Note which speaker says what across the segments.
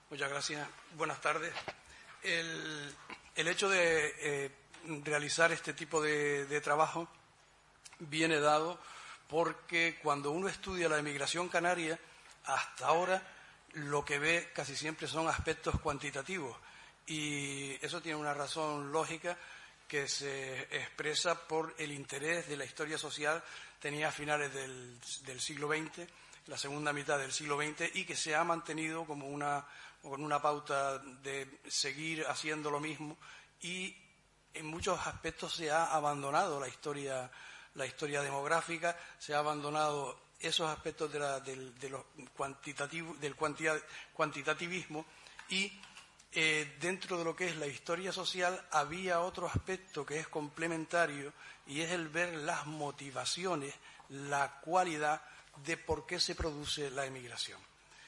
Speaker 1: Muchas gracias. Buenas tardes. El hecho de realizar este tipo de trabajo viene dado porque cuando uno estudia la emigración canaria, hasta ahora lo que ve casi siempre son aspectos cuantitativos, y eso tiene una razón lógica que se expresa por el interés de la historia social tenía a finales del siglo XX, la segunda mitad del siglo XX, y que se ha mantenido como con una pauta de seguir haciendo lo mismo, y en muchos aspectos se ha abandonado la historia demográfica, se ha abandonado esos aspectos de los cuantitativos, del cuantitativismo, y dentro de lo que es la historia social había otro aspecto que es complementario, y es el ver las motivaciones, la cualidad de por qué se produce la emigración.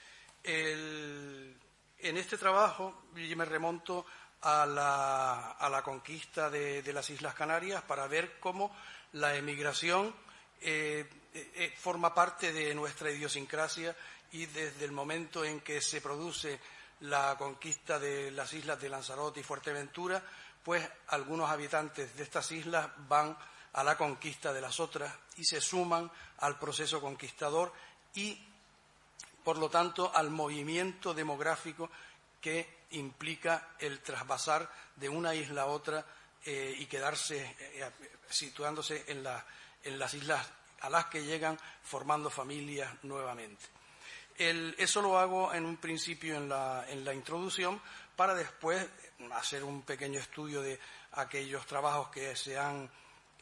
Speaker 1: En este trabajo yo me remonto a la conquista de las Islas Canarias para ver cómo la emigración forma parte de nuestra idiosincrasia, y desde el momento en que se produce la conquista de las islas de Lanzarote y Fuerteventura, pues algunos habitantes de estas islas van a la conquista de las otras y se suman al proceso conquistador y, por lo tanto, al movimiento demográfico que implica el trasvasar de una isla a otra y quedarse, situándose en las islas a las que llegan, formando familias nuevamente. Eso lo hago en un principio en la introducción, para después hacer un pequeño estudio de aquellos trabajos que se han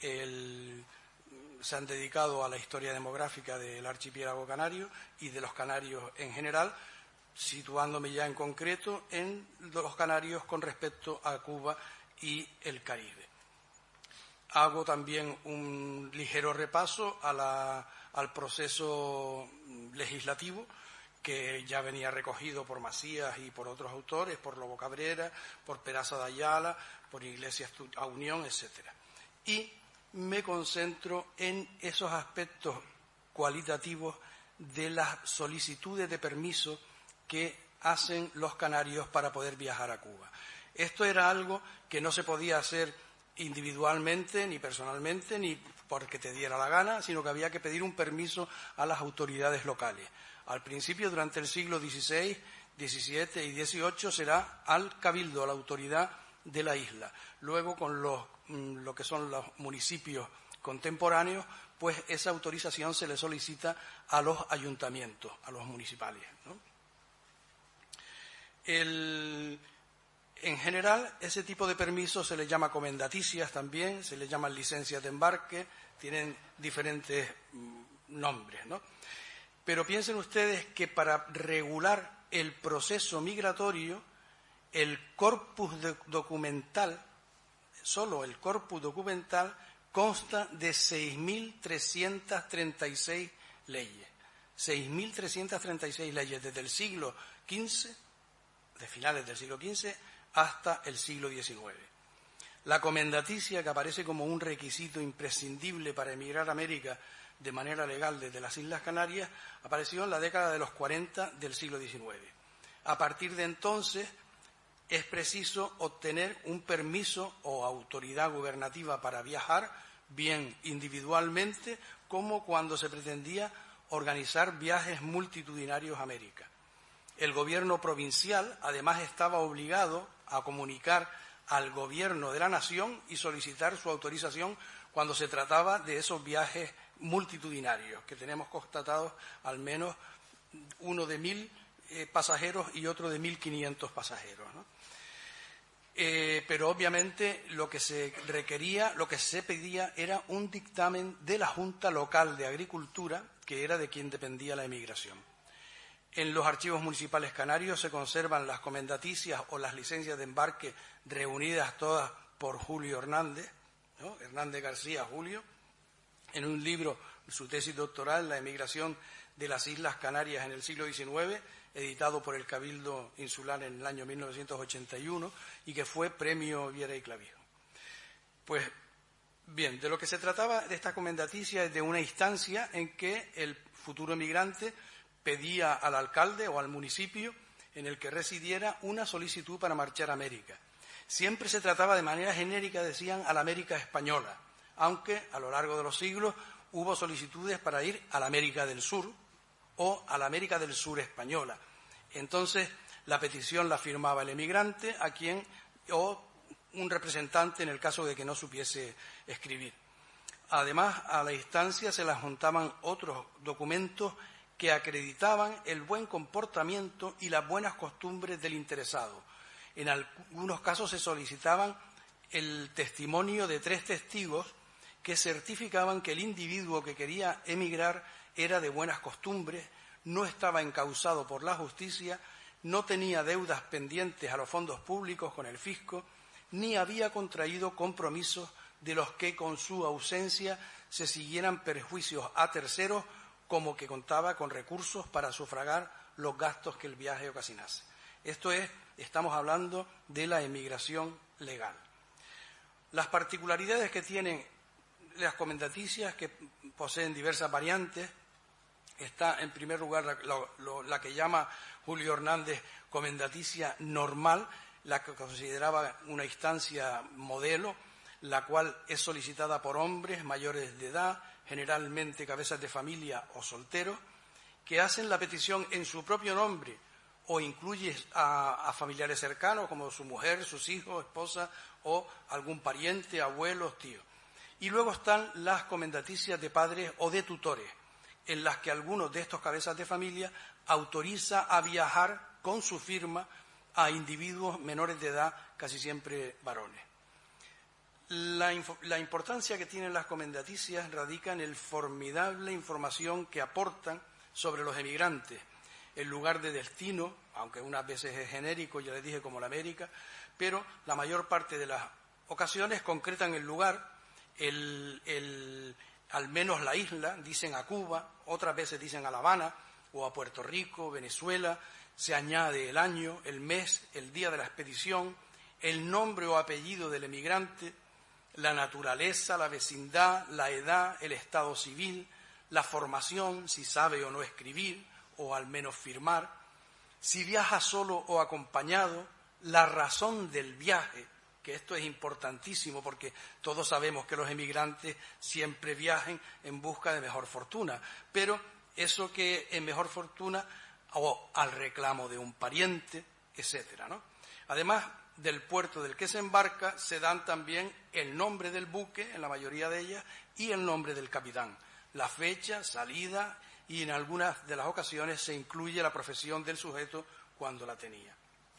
Speaker 1: dedicado a la historia demográfica del archipiélago canario y de los canarios en general, situándome ya en concreto en los canarios con respecto a Cuba y el Caribe. Hago también un ligero repaso al proceso legislativo que ya venía recogido por Macías y por otros autores, por Lobo Cabrera, por Peraza de Ayala, por Iglesias a Unión, etc. Y me concentro en esos aspectos cualitativos de las solicitudes de permiso que hacen los canarios para poder viajar a Cuba. Esto era algo que no se podía hacer individualmente, ni personalmente, ni porque te diera la gana, sino que había que pedir un permiso a las autoridades locales. Al principio, durante el siglo XVI, XVII y XVIII, será al cabildo, a la autoridad de la isla. Luego, con lo que son los municipios contemporáneos, pues esa autorización se le solicita a los ayuntamientos, a los municipales, ¿no? En general, ese tipo de permisos se les llama comendaticias también, se les llaman licencias de embarque, tienen diferentes nombres, ¿no? Pero piensen ustedes que para regular el proceso migratorio, el corpus documental, solo el corpus documental, consta de 6.336 leyes. 6.336 leyes desde el siglo XV, de finales del siglo XV, hasta el siglo XIX. La comendaticia, que aparece como un requisito imprescindible para emigrar a América de manera legal desde las Islas Canarias, apareció en la década de los 40 del siglo XIX. A partir de entonces es preciso obtener un permiso o autoridad gubernativa para viajar, bien individualmente como cuando se pretendía organizar viajes multitudinarios a América. El gobierno provincial, además, estaba obligado a comunicar al gobierno de la nación y solicitar su autorización cuando se trataba de esos viajes multitudinarios, que tenemos constatados al menos uno de 1.000 pasajeros y otro de 1.500 pasajeros, ¿no? Pero obviamente lo que se requería, lo que se pedía era un dictamen de la Junta Local de Agricultura, que era de quien dependía la emigración. En los archivos municipales canarios se conservan las comendaticias o las licencias de embarque reunidas todas por Julio Hernández, ¿no? Hernández García Julio, en un libro, su tesis doctoral, La emigración de las Islas Canarias en el siglo XIX, editado por el Cabildo Insular en el año 1981 y que fue premio Viera y Clavijo. Pues bien, de lo que se trataba de esta comendaticia es de una instancia en que el futuro emigrante pedía al alcalde o al municipio en el que residiera una solicitud para marchar a América. Siempre se trataba de manera genérica, decían, a la América española, aunque a lo largo de los siglos hubo solicitudes para ir a la América del Sur o a la América del Sur española. Entonces, la petición la firmaba el emigrante o un representante en el caso de que no supiese escribir. Además, a la instancia se le juntaban otros documentos que acreditaban el buen comportamiento y las buenas costumbres del interesado. En algunos casos se solicitaban el testimonio de 3 testigos que certificaban que el individuo que quería emigrar era de buenas costumbres, no estaba encausado por la justicia, no tenía deudas pendientes a los fondos públicos con el fisco, ni había contraído compromisos de los que con su ausencia se siguieran perjuicios a terceros, como que contaba con recursos para sufragar los gastos que el viaje ocasionase. Esto es, estamos hablando de la emigración legal. Las particularidades que tienen las comendaticias, que poseen diversas variantes, está en primer lugar la que llama Julio Hernández comendaticia normal, la que consideraba una instancia modelo, la cual es solicitada por hombres mayores de edad, generalmente cabezas de familia o solteros, que hacen la petición en su propio nombre o incluye a familiares cercanos como su mujer, sus hijos, esposa o algún pariente, abuelos, tíos. Y luego están las comendaticias de padres o de tutores, en las que algunos de estos cabezas de familia autoriza a viajar con su firma a individuos menores de edad, casi siempre varones. La importancia que tienen las comendaticias radica en el formidable información que aportan sobre los emigrantes, el lugar de destino, aunque unas veces es genérico, ya les dije, como la América, pero la mayor parte de las ocasiones concretan el lugar, al menos la isla, dicen a Cuba, otras veces dicen a La Habana o a Puerto Rico, Venezuela, se añade el año, el mes, el día de la expedición, el nombre o apellido del emigrante, la naturaleza, la vecindad, la edad, el estado civil, la formación, si sabe o no escribir, o al menos firmar, si viaja solo o acompañado, la razón del viaje, que esto es importantísimo porque todos sabemos que los emigrantes siempre viajan en busca de mejor fortuna, pero eso que es mejor fortuna o al reclamo de un pariente, etcétera, ¿no? Además del puerto del que se embarca, se dan también el nombre del buque, en la mayoría de ellas, y el nombre del capitán, la fecha, salida, y en algunas de las ocasiones se incluye la profesión del sujeto cuando la tenía.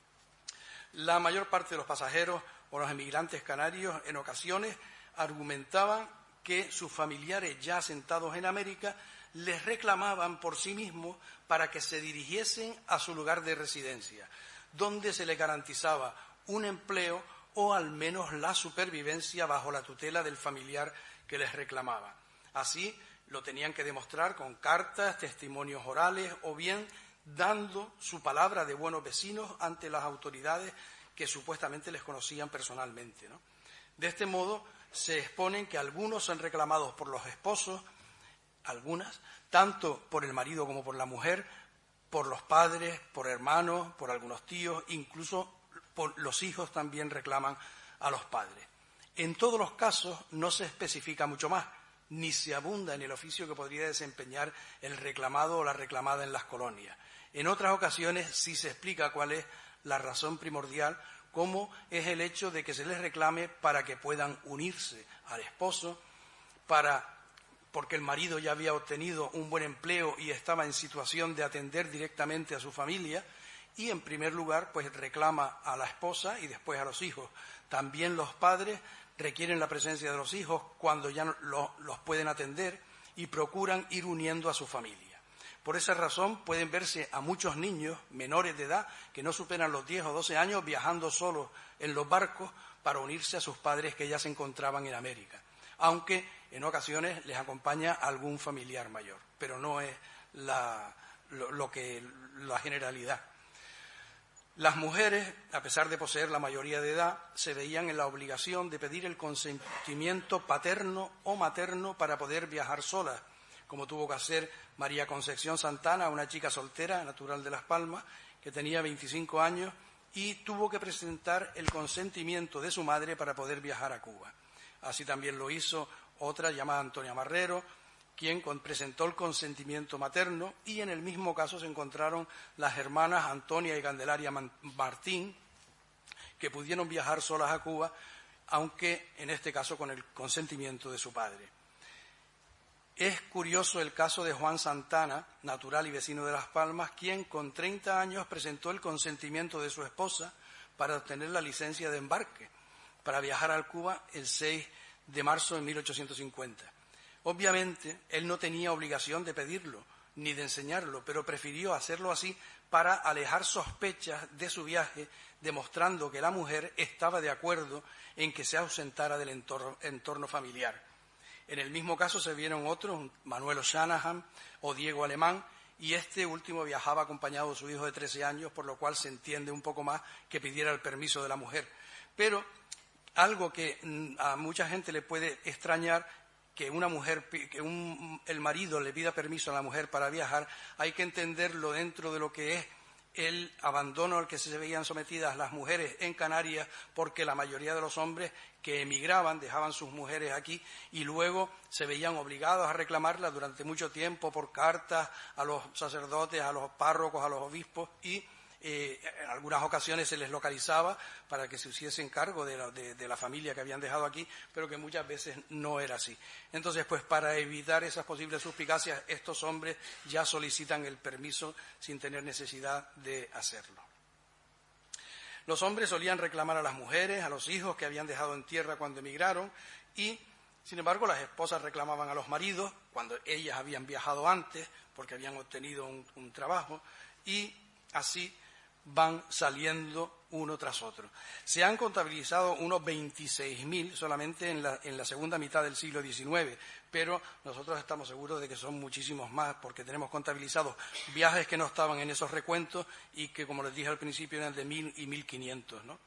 Speaker 1: La mayor parte de los pasajeros o los emigrantes canarios en ocasiones argumentaban que sus familiares ya asentados en América les reclamaban por sí mismos para que se dirigiesen a su lugar de residencia, donde se les garantizaba un empleo o al menos la supervivencia bajo la tutela del familiar que les reclamaba. Así lo tenían que demostrar con cartas, testimonios orales o bien dando su palabra de buenos vecinos ante las autoridades que supuestamente les conocían personalmente, ¿no? De este modo se exponen que algunos son reclamados por los esposos, algunas, tanto por el marido como por la mujer, por los padres, por hermanos, por algunos tíos, incluso por los hijos también reclaman a los padres. En todos los casos no se especifica mucho más, ni se abunda en el oficio que podría desempeñar el reclamado o la reclamada en las colonias. En otras ocasiones sí se explica cuál es la razón primordial, como es el hecho de que se les reclame para que puedan unirse al esposo, porque el marido ya había obtenido un buen empleo y estaba en situación de atender directamente a su familia, y en primer lugar pues reclama a la esposa y después a los hijos. También los padres requieren la presencia de los hijos cuando ya los pueden atender y procuran ir uniendo a su familia. Por esa razón pueden verse a muchos niños menores de edad que no superan los 10 o 12 años viajando solos en los barcos para unirse a sus padres que ya se encontraban en América, aunque en ocasiones les acompaña algún familiar mayor, pero no es la generalidad. Las mujeres, a pesar de poseer la mayoría de edad, se veían en la obligación de pedir el consentimiento paterno o materno para poder viajar solas, como tuvo que hacer María Concepción Santana, una chica soltera, natural de Las Palmas, que tenía 25 años, y tuvo que presentar el consentimiento de su madre para poder viajar a Cuba. Así también lo hizo otra llamada Antonia Marrero, quien presentó el consentimiento materno, y en el mismo caso se encontraron las hermanas Antonia y Candelaria Martín, que pudieron viajar solas a Cuba, aunque en este caso con el consentimiento de su padre. Es curioso el caso de Juan Santana, natural y vecino de Las Palmas, quien con 30 años presentó el consentimiento de su esposa para obtener la licencia de embarque para viajar a Cuba el 6 de marzo de 1850. Obviamente, él no tenía obligación de pedirlo ni de enseñarlo, pero prefirió hacerlo así para alejar sospechas de su viaje, demostrando que la mujer estaba de acuerdo en que se ausentara del entorno familiar. En el mismo caso se vieron otros, Manuel O'Shanahan o Diego Alemán, y este último viajaba acompañado de su hijo de 13 años, por lo cual se entiende un poco más que pidiera el permiso de la mujer. Pero algo que a mucha gente le puede extrañar, que una mujer, el marido le pida permiso a la mujer para viajar, hay que entenderlo dentro de lo que es el abandono al que se veían sometidas las mujeres en Canarias, porque la mayoría de los hombres que emigraban dejaban sus mujeres aquí y luego se veían obligados a reclamarlas durante mucho tiempo por cartas a los sacerdotes, a los párrocos, a los obispos, y en algunas ocasiones se les localizaba para que se hiciesen cargo de la familia que habían dejado aquí, pero que muchas veces no era así. Entonces, pues para evitar esas posibles suspicacias, estos hombres ya solicitan el permiso sin tener necesidad de hacerlo. Los hombres solían reclamar a las mujeres, a los hijos que habían dejado en tierra cuando emigraron, y sin embargo las esposas reclamaban a los maridos cuando ellas habían viajado antes porque habían obtenido un trabajo, y así van saliendo uno tras otro. Se han contabilizado unos 26.000 solamente en la segunda mitad del siglo XIX, pero nosotros estamos seguros de que son muchísimos más, porque tenemos contabilizados viajes que no estaban en esos recuentos y que, como les dije al principio, eran de 1.000 y 1.500, ¿no?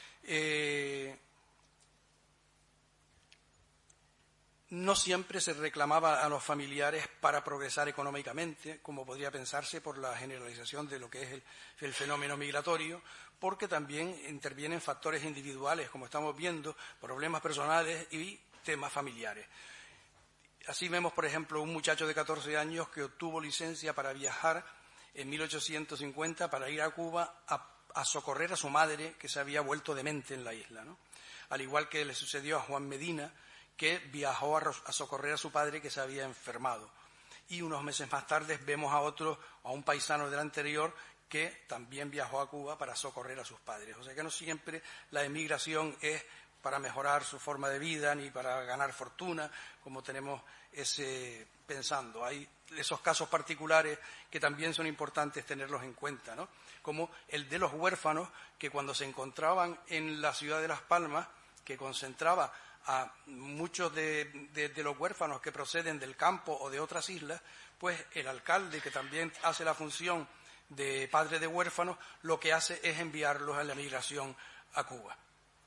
Speaker 1: No siempre se reclamaba a los familiares para progresar económicamente, como podría pensarse por la generalización de lo que es el fenómeno migratorio, porque también intervienen factores individuales, como estamos viendo, problemas personales y temas familiares. Así vemos, por ejemplo, un muchacho de 14 años que obtuvo licencia para viajar en 1850 para ir a Cuba a socorrer a su madre, que se había vuelto demente en la isla, ¿no? Al igual que le sucedió a Juan Medina, que viajó a socorrer a su padre que se había enfermado. Y unos meses más tarde vemos a un paisano del anterior que también viajó a Cuba para socorrer a sus padres. O sea que no siempre la emigración es para mejorar su forma de vida ni para ganar fortuna, como tenemos pensando. Hay esos casos particulares que también son importantes tenerlos en cuenta, ¿no? Como el de los huérfanos, que cuando se encontraban en la ciudad de Las Palmas, que concentraba a muchos de los huérfanos que proceden del campo o de otras islas, pues el alcalde, que también hace la función de padre de huérfanos, lo que hace es enviarlos a la migración a Cuba.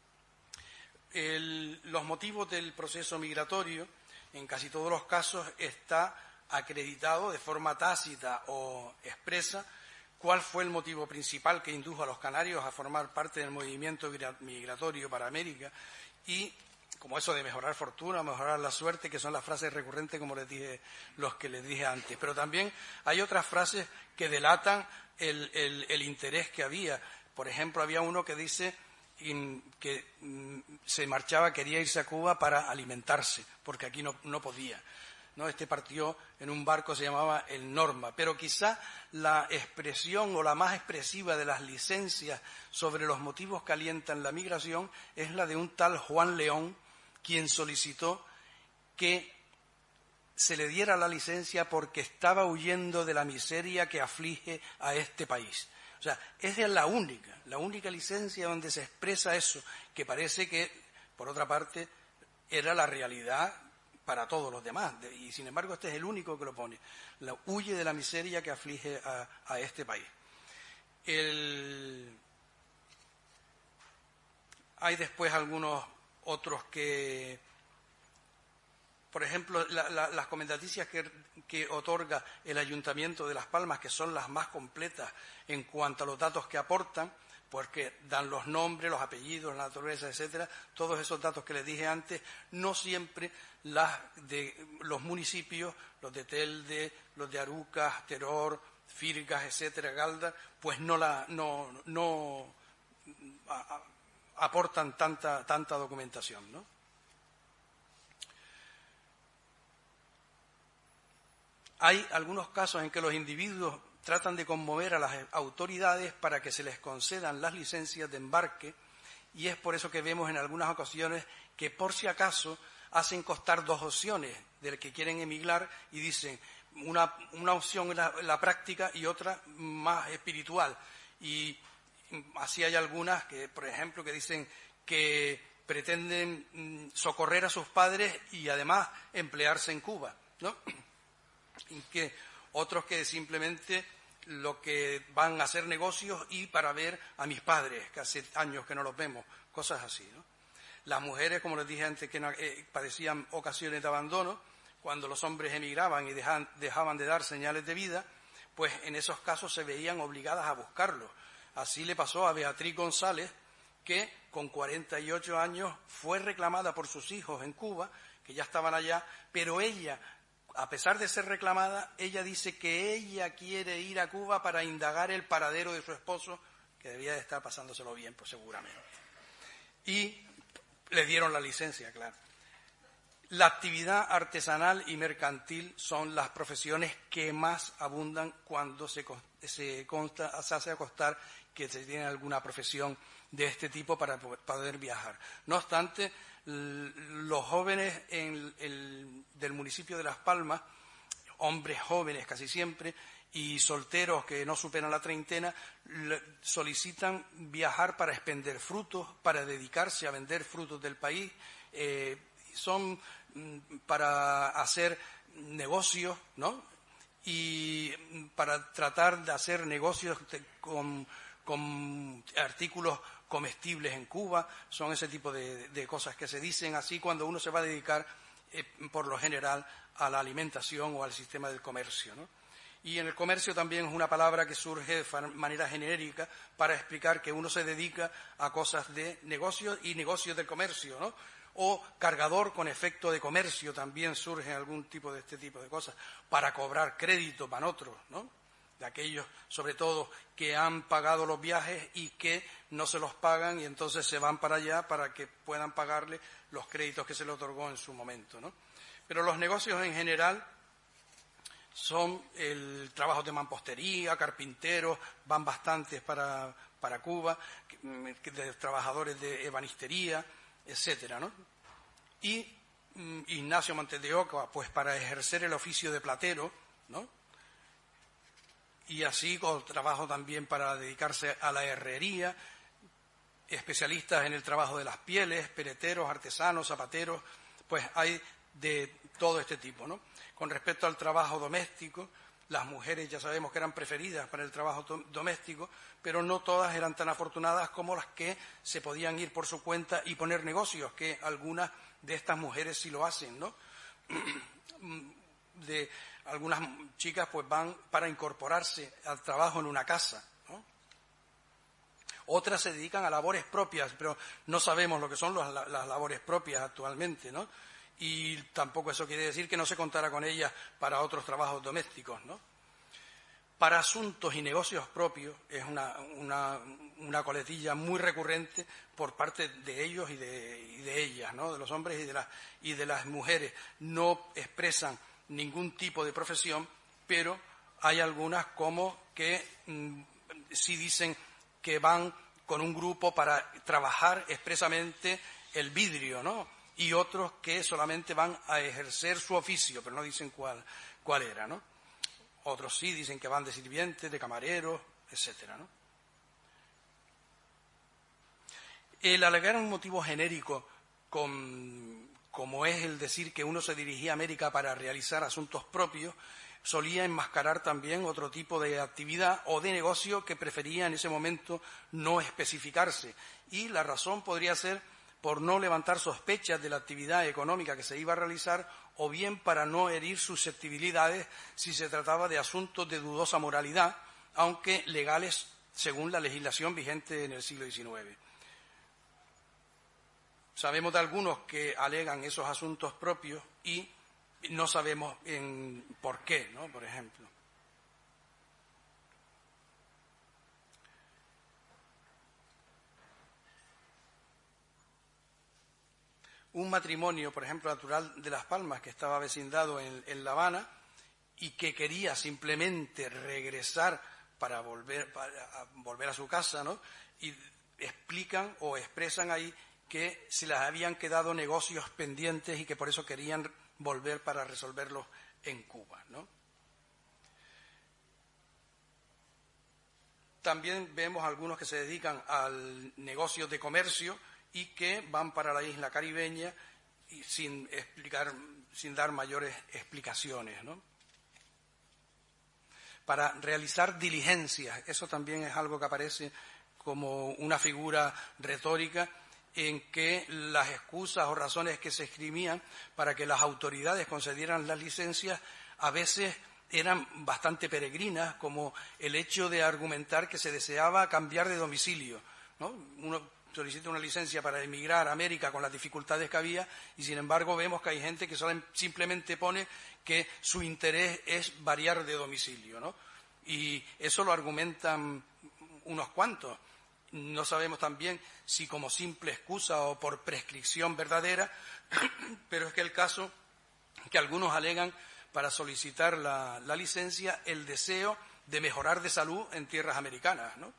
Speaker 1: Los motivos del proceso migratorio, en casi todos los casos, está acreditado de forma tácita o expresa cuál fue el motivo principal que indujo a los canarios a formar parte del movimiento migratorio para América, y como eso de mejorar fortuna, mejorar la suerte, que son las frases recurrentes, como los que les dije antes. Pero también hay otras frases que delatan el interés que había. Por ejemplo, había uno que dice que se marchaba, quería irse a Cuba para alimentarse, porque aquí no podía, ¿no? Este partió en un barco, se llamaba el Norma. Pero quizá la expresión o la más expresiva de las licencias sobre los motivos que alientan la migración es la de un tal Juan León, quien solicitó que se le diera la licencia porque estaba huyendo de la miseria que aflige a este país. O sea, esa es la única licencia donde se expresa eso, que parece que, por otra parte, era la realidad para todos los demás, y sin embargo este es el único que lo pone. Huye de la miseria que aflige a este país. Hay después algunos otros que, por ejemplo, las comendaticias que otorga el Ayuntamiento de Las Palmas, que son las más completas en cuanto a los datos que aportan, porque dan los nombres, los apellidos, la naturaleza, etcétera, todos esos datos que les dije antes, no siempre las de los municipios, los de Telde, los de Arucas, Teror, Firgas, etcétera, Galdar, pues no aportan tanta documentación, ¿no? Hay algunos casos en que los individuos tratan de conmover a las autoridades para que se les concedan las licencias de embarque, y es por eso que vemos en algunas ocasiones que por si acaso hacen constar dos opciones del que quieren emigrar y dicen una opción es la práctica y otra más espiritual. Y así hay algunas que, por ejemplo, que dicen que pretenden socorrer a sus padres y además emplearse en Cuba, ¿no? Y que otros que simplemente lo que van a hacer negocios y para ver a mis padres, que hace años que no los vemos, cosas así, ¿no? Las mujeres, como les dije antes, que padecían ocasiones de abandono, cuando los hombres emigraban y dejaban de dar señales de vida, pues en esos casos se veían obligadas a buscarlos. Así le pasó a Beatriz González, que con 48 años fue reclamada por sus hijos en Cuba, que ya estaban allá, pero ella, a pesar de ser reclamada, ella dice que ella quiere ir a Cuba para indagar el paradero de su esposo, que debía de estar pasándoselo bien, pues seguramente. Y le dieron la licencia, claro. La actividad artesanal y mercantil son las profesiones que más abundan cuando se hace constar que se tiene alguna profesión de este tipo para poder viajar. No obstante, los jóvenes del municipio de Las Palmas, hombres jóvenes casi siempre, y solteros que no superan la treintena, solicitan viajar para expender frutos, para dedicarse a vender frutos del país, son para hacer negocios, ¿no? Y para tratar de hacer negocios con artículos comestibles en Cuba, son ese tipo de cosas que se dicen así cuando uno se va a dedicar, por lo general, a la alimentación o al sistema del comercio, ¿no? Y en el comercio también es una palabra que surge de manera genérica para explicar que uno se dedica a cosas de negocios y negocios del comercio, ¿no? O cargador con efecto de comercio también surge algún tipo de este tipo de cosas, para cobrar crédito para otros, ¿no? De aquellos, sobre todo, que han pagado los viajes y que no se los pagan y entonces se van para allá para que puedan pagarle los créditos que se le otorgó en su momento, ¿no? Pero los negocios en general son el trabajo de mampostería, carpinteros, van bastantes para Cuba, de trabajadores de ebanistería, etcétera, ¿no? Y Ignacio Montes de Oca, pues para ejercer el oficio de platero, ¿no? Y así con trabajo también para dedicarse a la herrería, especialistas en el trabajo de las pieles, pereteros, artesanos, zapateros, pues hay de todo este tipo, ¿no? Con respecto al trabajo doméstico, las mujeres ya sabemos que eran preferidas para el trabajo doméstico, pero no todas eran tan afortunadas como las que se podían ir por su cuenta y poner negocios, que algunas de estas mujeres sí lo hacen, ¿no? De algunas chicas pues van para incorporarse al trabajo en una casa, ¿no? Otras se dedican a labores propias, pero no sabemos lo que son las labores propias actualmente, ¿no? Y tampoco eso quiere decir que no se contara con ellas para otros trabajos domésticos, ¿no? Para asuntos y negocios propios es una coletilla muy recurrente por parte de ellos y de ellas, ¿no? De los hombres y de las mujeres. No expresan ningún tipo de profesión, pero hay algunas como que sí dicen que van con un grupo para trabajar expresamente el vidrio, ¿no? Y otros que solamente van a ejercer su oficio, pero no dicen cuál era, ¿no? Otros sí dicen que van de sirvientes, de camareros, etcétera, ¿no? El alegar un motivo genérico como es el decir que uno se dirigía a América para realizar asuntos propios, solía enmascarar también otro tipo de actividad o de negocio que prefería en ese momento no especificarse. Y la razón podría ser por no levantar sospechas de la actividad económica que se iba a realizar o bien para no herir susceptibilidades si se trataba de asuntos de dudosa moralidad, aunque legales según la legislación vigente en el siglo XIX. Sabemos de algunos que alegan esos asuntos propios y no sabemos por qué, ¿no? Por ejemplo. Un matrimonio, por ejemplo, natural de Las Palmas, que estaba vecindado en La Habana y que quería simplemente regresar para volver a su casa, ¿no? Y explican o expresan ahí que se les habían quedado negocios pendientes y que por eso querían volver para resolverlos en Cuba, ¿no? También vemos algunos que se dedican al negocio de comercio y que van para la isla caribeña y sin dar mayores explicaciones, ¿no? Para realizar diligencias, eso también es algo que aparece como una figura retórica en que las excusas o razones que se esgrimían para que las autoridades concedieran las licencias a veces eran bastante peregrinas, como el hecho de argumentar que se deseaba cambiar de domicilio, ¿no? Uno solicita una licencia para emigrar a América con las dificultades que había y, sin embargo, vemos que hay gente que simplemente pone que su interés es variar de domicilio, ¿no? Y eso lo argumentan unos cuantos. No sabemos también si como simple excusa o por prescripción verdadera, pero es que el caso que algunos alegan para solicitar la licencia el deseo de mejorar de salud en tierras americanas, ¿no?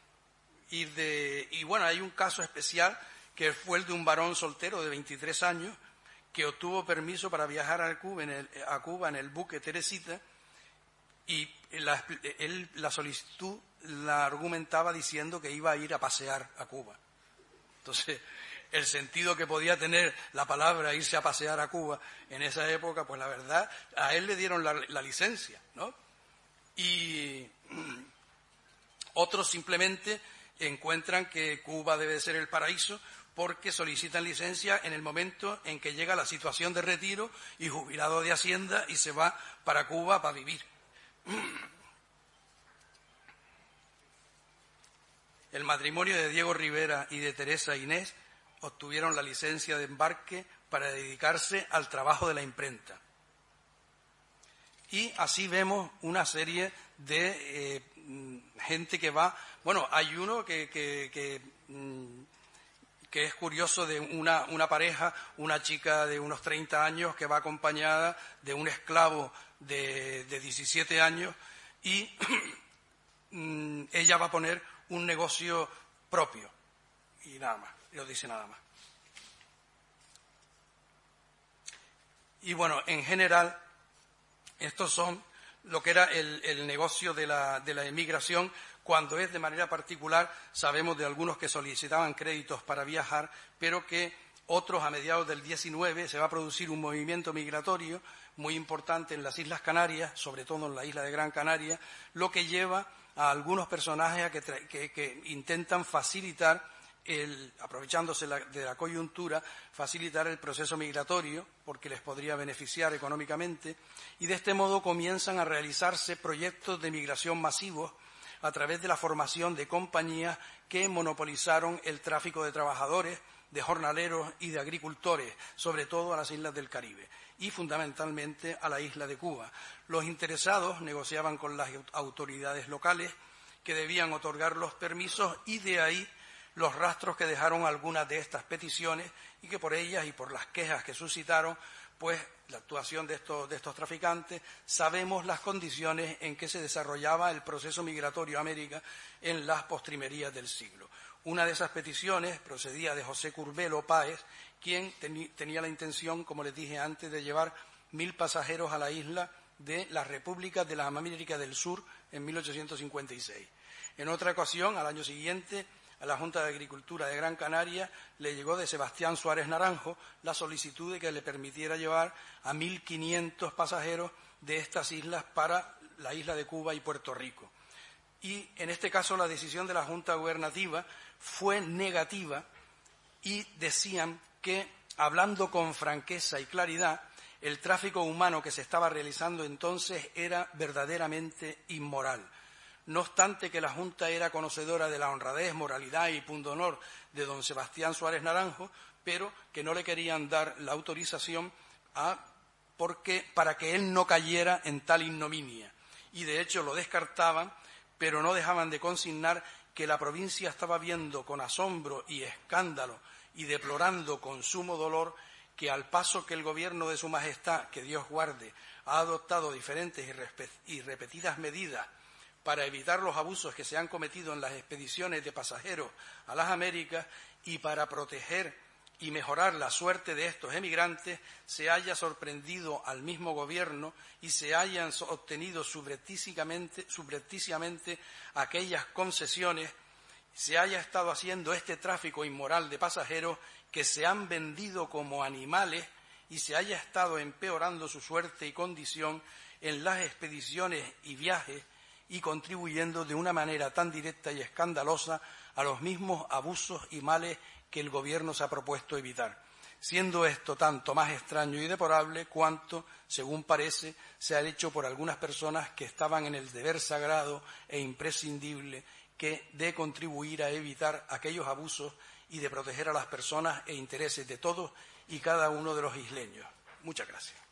Speaker 1: Y bueno, hay un caso especial que fue el de un varón soltero de 23 años que obtuvo permiso para viajar a Cuba en el buque Teresita y la solicitud la argumentaba diciendo que iba a ir a pasear a Cuba. Entonces, el sentido que podía tener la palabra irse a pasear a Cuba en esa época, pues la verdad, a él le dieron la licencia, ¿no? Y otros simplemente encuentran que Cuba debe ser el paraíso porque solicitan licencia en el momento en que llega la situación de retiro y jubilado de Hacienda y se va para Cuba para vivir. El matrimonio de Diego Rivera y de Teresa Inés obtuvieron la licencia de embarque para dedicarse al trabajo de la imprenta. Y así vemos una serie de gente que va. Bueno, hay uno que es curioso, de una pareja, una chica de unos 30 años que va acompañada de un esclavo de 17 años y ella va a poner un negocio propio y nada más, no dice nada más. Y bueno, en general, estos son lo que era el negocio de la emigración. Cuando es de manera particular, sabemos de algunos que solicitaban créditos para viajar, pero que otros a mediados del 19 se va a producir un movimiento migratorio muy importante en las Islas Canarias, sobre todo en la isla de Gran Canaria, lo que lleva a algunos personajes que intentan facilitar, aprovechándose de la coyuntura, facilitar el proceso migratorio porque les podría beneficiar económicamente, y de este modo comienzan a realizarse proyectos de migración masivos a través de la formación de compañías que monopolizaron el tráfico de trabajadores, de jornaleros y de agricultores, sobre todo a las islas del Caribe y fundamentalmente a la isla de Cuba. Los interesados negociaban con las autoridades locales que debían otorgar los permisos y de ahí los rastros que dejaron algunas de estas peticiones y que por ellas y por las quejas que suscitaron, pues la actuación de estos traficantes, sabemos las condiciones en que se desarrollaba el proceso migratorio a América en las postrimerías del siglo. Una de esas peticiones procedía de José Curbelo Páez, quien tenía la intención, como les dije antes, de llevar 1.000 pasajeros a la isla de las repúblicas de la América del Sur en 1856. En otra ocasión, al año siguiente, a la Junta de Agricultura de Gran Canaria le llegó de Sebastián Suárez Naranjo la solicitud de que le permitiera llevar a 1.500 pasajeros de estas islas para la isla de Cuba y Puerto Rico. Y en este caso la decisión de la Junta Gubernativa fue negativa y decían que, hablando con franqueza y claridad, El tráfico humano que se estaba realizando entonces era verdaderamente inmoral. No obstante que la Junta era conocedora de la honradez, moralidad y pundonor de don Sebastián Suárez Naranjo, pero que no le querían dar la autorización para que él no cayera en tal ignominia. Y de hecho lo descartaban, pero no dejaban de consignar que la provincia estaba viendo con asombro y escándalo y deplorando con sumo dolor que al paso que el gobierno de Su Majestad, que Dios guarde, ha adoptado diferentes y repetidas medidas para evitar los abusos que se han cometido en las expediciones de pasajeros a las Américas y para proteger y mejorar la suerte de estos emigrantes, se haya sorprendido al mismo gobierno y se hayan obtenido subrepticiamente aquellas concesiones, se haya estado haciendo este tráfico inmoral de pasajeros que se han vendido como animales y se haya estado empeorando su suerte y condición en las expediciones y viajes y contribuyendo de una manera tan directa y escandalosa a los mismos abusos y males que el Gobierno se ha propuesto evitar, siendo esto tanto más extraño y deplorable cuanto, según parece, se ha hecho por algunas personas que estaban en el deber sagrado e imprescindible de contribuir a evitar aquellos abusos y de proteger a las personas e intereses de todos y cada uno de los isleños. Muchas gracias.